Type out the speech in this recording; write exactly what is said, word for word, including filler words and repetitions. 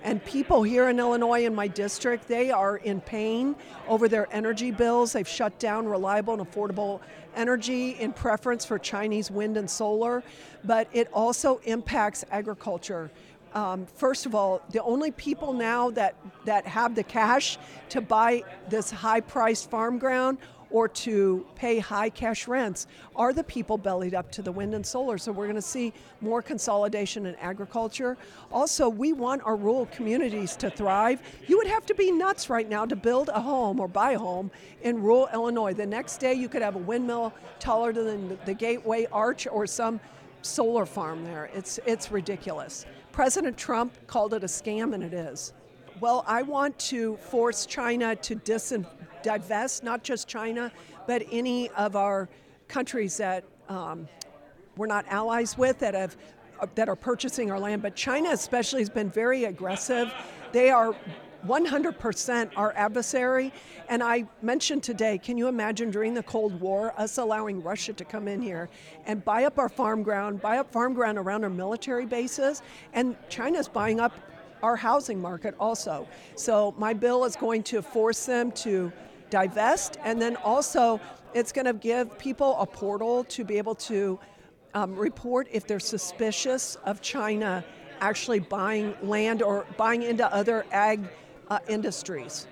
And people here in Illinois, in my district, they are in pain over their energy bills. They've shut down reliable and affordable energy in preference for Chinese wind and solar, but it also impacts agriculture. Um, first of all, the only people now that, that have the cash to buy this high-priced farm ground or to pay high cash rents are the people bellied up to the wind and solar. So we're going to see more consolidation in agriculture. Also, we want our rural communities to thrive. You would have to be nuts right now to build a home or buy a home in rural Illinois. The next day you could have a windmill taller than the Gateway Arch or some solar farm there. It's, it's ridiculous. President Trump called it a scam, and it is. Well, I want to force China to disin- divest, not just China, but any of our countries that um, we're not allies with that have that are purchasing our land. But China especially has been very aggressive. They are one hundred percent our adversary. And I mentioned today, can you imagine during the Cold War, us allowing Russia to come in here and buy up our farm ground, buy up farm ground around our military bases, and China's buying up our housing market also. So my bill is going to force them to divest, and then also it's going to give people a portal to be able to um, report if they're suspicious of China actually buying land or buying into other ag uh, industries.